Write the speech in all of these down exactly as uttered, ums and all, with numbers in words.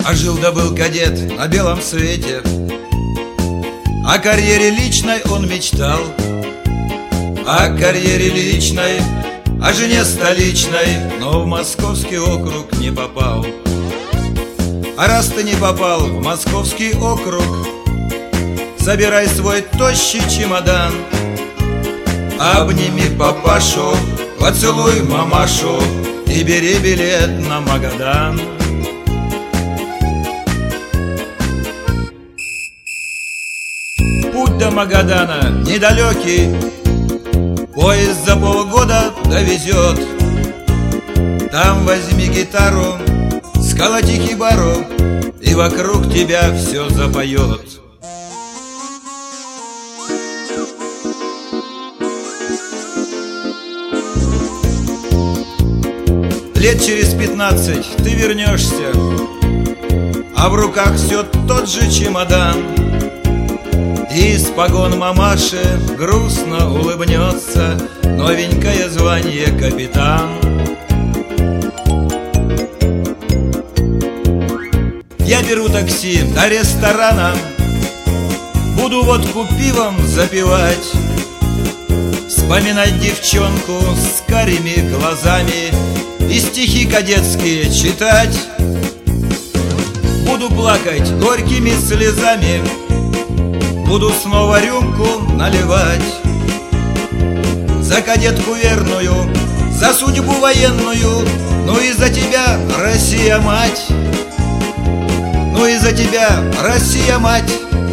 А жил да был кадет на белом свете, о карьере личной он мечтал, о карьере личной, о жене столичной, но в московский округ не попал. А раз ты не попал в московский округ, собирай свой тощий чемодан, обними папашу, поцелуй мамашу и бери билет на Магадан. Путь до Магадана недалекий, поезд за полгода довезет. Там возьми гитару, сколоти хибару, и вокруг тебя все запоет. Лет через пятнадцать ты вернешься, а в руках все тот же чемодан. И с погон мамаши грустно улыбнется новенькое звание капитан. Я беру такси до ресторана, буду водку пивом запивать, вспоминать девчонку с карими глазами и стихи кадетские читать. Буду плакать горькими слезами, буду снова рюмку наливать за кадетку верную, за судьбу военную, ну и за тебя, Россия, мать, ну и за тебя, Россия, мать.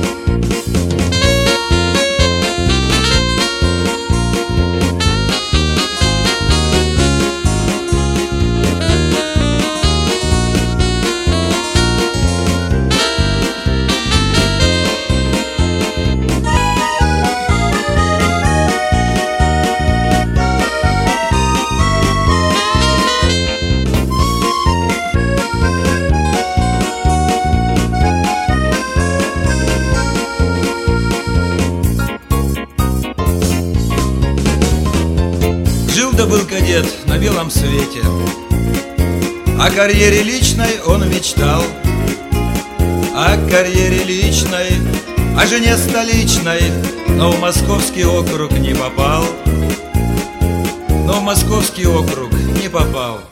Жил-да был кадет на белом свете, о карьере личной он мечтал, о карьере личной, о жене столичной, но в московский округ не попал, но в московский округ не попал.